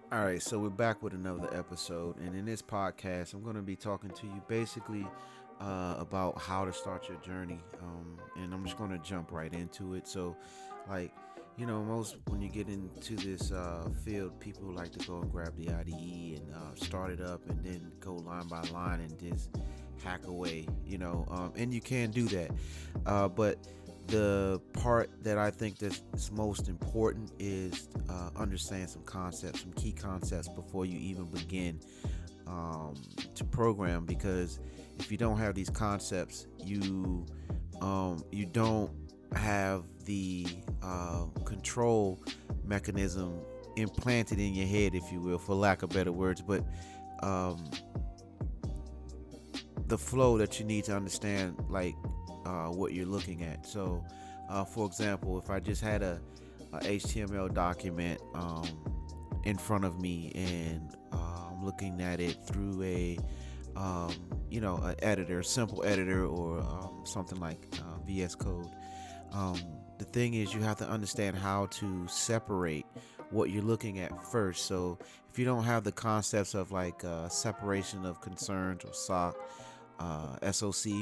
All right, so we're back with another episode, and in this podcast, I'm going to be talking to you basically about how to start your journey, and I'm just going to jump right into it. So, like, most when you get into this field, people like to go and grab the IDE and start it up, and then go line by line and just hack away, and you can do that, but the part that I think that's most important is understand some concepts, some key concepts before you even begin to program. Because if you don't have these concepts, you don't have the control mechanism implanted in your head, if you will, for lack of better words. But um, the flow that you need to understand, like what you're looking at. So, for example, if I just had a HTML document in front of me, and I'm looking at it through um, an editor, simple editor, or something like VS Code. Um, the thing is, you have to understand how to separate what you're looking at first. So if you don't have the concepts of like separation of concerns, or SOC,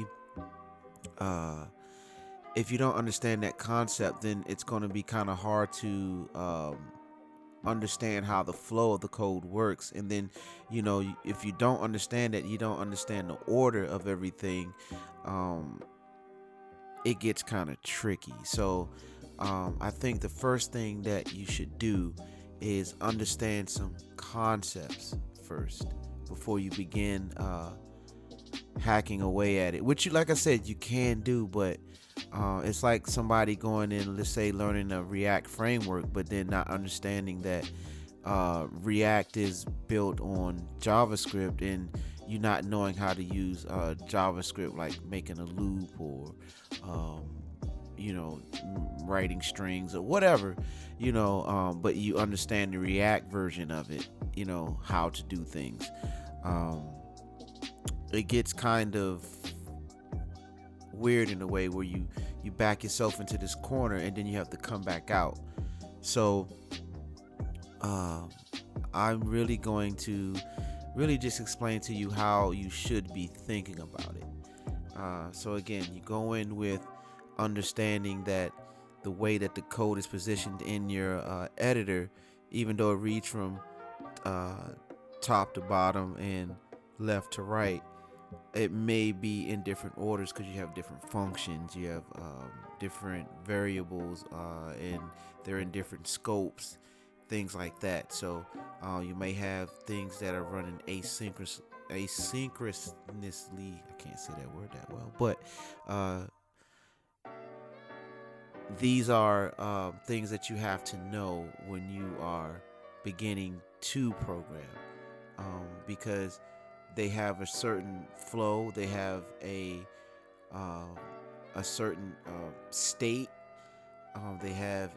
uh, if you don't understand that concept, then it's going to be kind of hard to understand how the flow of the code works. And then, if you don't understand that, you don't understand the order of everything. Um, it gets kind of tricky. So, I think the first thing that you should do is understand some concepts first before you begin hacking away at it, which, like I said, you can do. But it's like somebody going in, let's say, learning a React framework, but then not understanding that React is built on JavaScript, and you not knowing how to use JavaScript, like making a loop, or um, writing strings or whatever, but you understand the React version of it, how to do things. Um, it gets kind of weird in a way where you back yourself into this corner, and then you have to come back out. So um, I'm really going to really just explain to you how you should be thinking about it. So again, you go in with understanding that the way that the code is positioned in your editor, even though it reads from uh, top to bottom and left to right, it may be in different orders because you have different functions, you have different variables, and they're in different scopes, things like that. So you may have things that are running asynchronously. I can't say that word that well, but uh, these are things that you have to know when you are beginning to program, because they have a certain flow, they have uh, a certain state, they have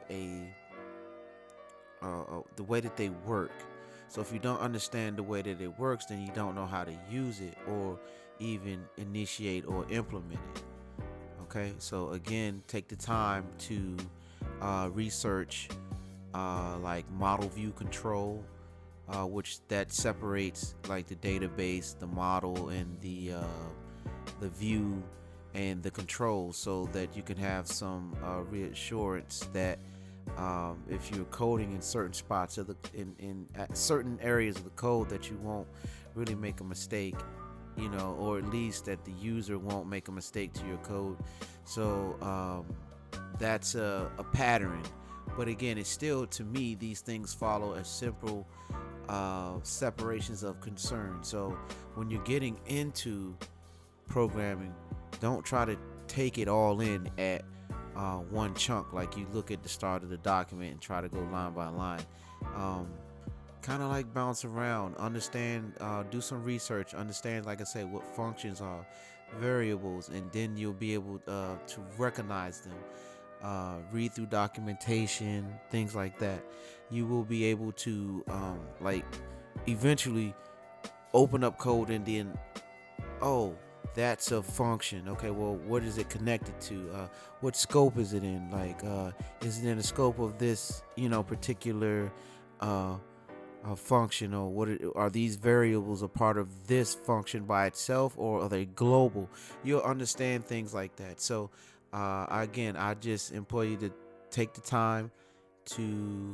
the way that they work. So if you don't understand the way that it works, then you don't know how to use it or even initiate or implement it. Okay, so again, take the time to research like model view control, which that separates like the database, the model, and the view and the controls, so that you can have some reassurance that if you're coding in certain spots of the in at certain areas of the code, that you won't really make a mistake, or at least that the user won't make a mistake to your code. So that's a pattern. But again, it's still, to me, these things follow a simple separations of concern. So when you're getting into programming, don't try to take it all in at one chunk. Like you look at the start of the document and try to go line by line. Um, kind of like bounce around, understand, do some research, understand, like I said, what functions are variables, and then you'll be able to recognize them. Read through documentation, things like that. You will be able to like eventually open up code, and then, oh, that's a function. Okay, well, what is it connected to? What scope is it in? Like, is it in the scope of this, particular uh, function, or are these variables a part of this function by itself, or are they global? You'll understand things like that. So again, I just implore you to take the time to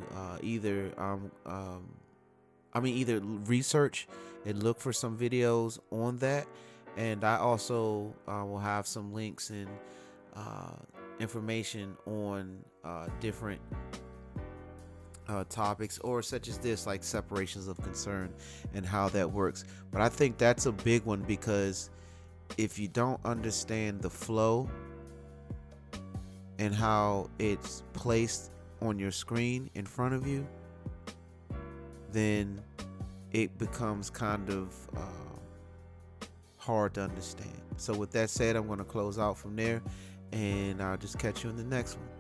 either research and look for some videos on that, and I also will have some links and information on different topics, or such as this, like separations of concern and how that works. But I think that's a big one, because if you don't understand the flow and how it's placed on your screen in front of you, then it becomes kind of hard to understand. So with that said, I'm going to close out from there, and I'll just catch you in the next one.